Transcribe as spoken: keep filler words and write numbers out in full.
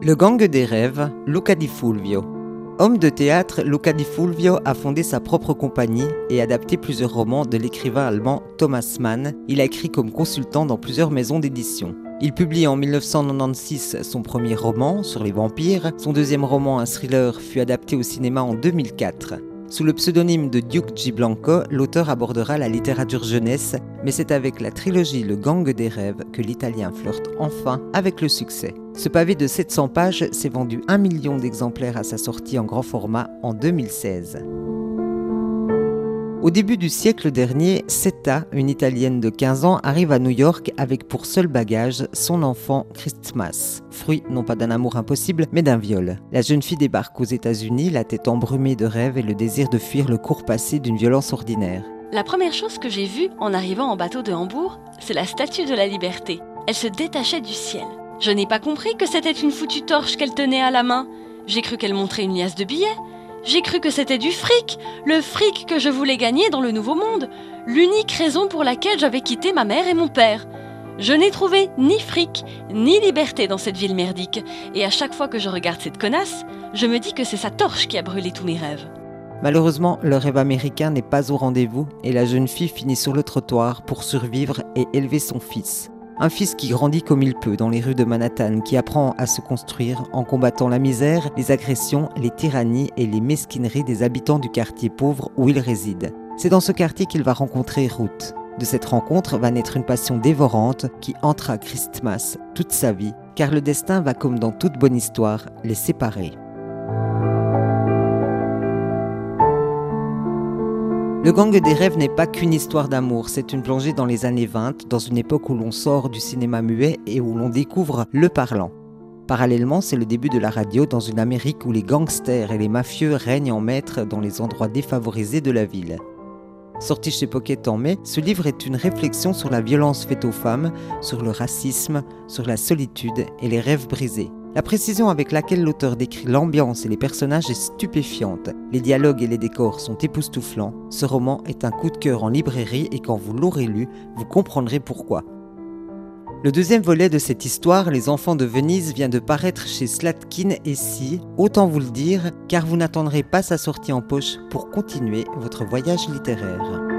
Le gang des rêves, Luca Di Fulvio. Homme de théâtre, Luca Di Fulvio a fondé sa propre compagnie et adapté plusieurs romans de l'écrivain allemand Thomas Mann. Il a écrit comme consultant dans plusieurs maisons d'édition. Il publie en dix-neuf cent quatre-vingt-seize son premier roman sur les vampires. Son deuxième roman, un thriller, fut adapté au cinéma en deux mille quatre. Sous le pseudonyme de Duke G. Blanco, l'auteur abordera la littérature jeunesse, mais c'est avec la trilogie Le Gang des rêves que l'Italien flirte enfin avec le succès. Ce pavé de sept cents pages s'est vendu un million d'exemplaires à sa sortie en grand format en deux mille seize. Au début du siècle dernier, Setta, une Italienne de quinze ans, arrive à New York avec pour seul bagage son enfant Christmas, fruit non pas d'un amour impossible, mais d'un viol. La jeune fille débarque aux États-Unis, la tête embrumée de rêves et le désir de fuir le court passé d'une violence ordinaire. La première chose que j'ai vue en arrivant en bateau de Hambourg, c'est la Statue de la Liberté. Elle se détachait du ciel. Je n'ai pas compris que c'était une foutue torche qu'elle tenait à la main. J'ai cru qu'elle montrait une liasse de billets. J'ai cru que c'était du fric, le fric que je voulais gagner dans le Nouveau Monde, l'unique raison pour laquelle j'avais quitté ma mère et mon père. Je n'ai trouvé ni fric, ni liberté dans cette ville merdique, et à chaque fois que je regarde cette connasse, je me dis que c'est sa torche qui a brûlé tous mes rêves. Malheureusement, le rêve américain n'est pas au rendez-vous, et la jeune fille finit sur le trottoir pour survivre et élever son fils. Un fils qui grandit comme il peut dans les rues de Manhattan, qui apprend à se construire en combattant la misère, les agressions, les tyrannies et les mesquineries des habitants du quartier pauvre où il réside. C'est dans ce quartier qu'il va rencontrer Ruth. De cette rencontre va naître une passion dévorante qui hantera Christmas toute sa vie, car le destin va, comme dans toute bonne histoire, les séparer. Le Gang des rêves n'est pas qu'une histoire d'amour, c'est une plongée dans les années vingt, dans une époque où l'on sort du cinéma muet et où l'on découvre le parlant. Parallèlement, c'est le début de la radio dans une Amérique où les gangsters et les mafieux règnent en maître dans les endroits défavorisés de la ville. Sorti chez Pocket en mai, ce livre est une réflexion sur la violence faite aux femmes, sur le racisme, sur la solitude et les rêves brisés. La précision avec laquelle l'auteur décrit l'ambiance et les personnages est stupéfiante. Les dialogues et les décors sont époustouflants. Ce roman est un coup de cœur en librairie et quand vous l'aurez lu, vous comprendrez pourquoi. Le deuxième volet de cette histoire, Les Enfants de Venise, vient de paraître chez Slatkin et Si. Autant vous le dire, car vous n'attendrez pas sa sortie en poche pour continuer votre voyage littéraire.